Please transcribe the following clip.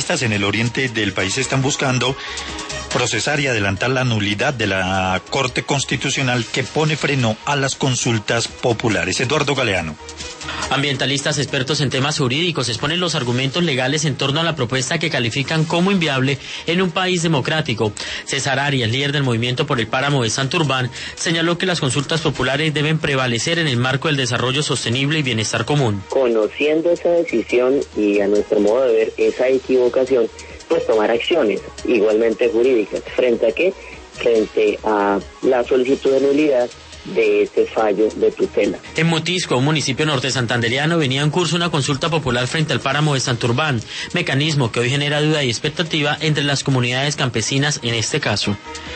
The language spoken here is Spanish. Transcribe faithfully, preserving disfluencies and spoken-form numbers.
ambientalistas en el oriente del país están buscando procesar y adelantar la nulidad de la Corte Constitucional que pone freno a las consultas populares. Eduardo Galeano. Ambientalistas expertos en temas jurídicos exponen los argumentos legales en torno a la propuesta que califican como inviable en un país democrático. César Arias, líder del movimiento por el páramo de Santurbán, señaló que las consultas populares deben prevalecer en el marco del desarrollo sostenible y bienestar común. Conociendo esa decisión y a nuestro modo de ver esa equivocación, pues tomar acciones igualmente jurídicas. ¿Frente a qué? Frente a la solicitud de nulidad de este fallo de tutela. En Motisco, un municipio norte santanderiano, venía en curso una consulta popular frente al páramo de Santurbán, mecanismo que hoy genera duda y expectativa entre las comunidades campesinas en este caso.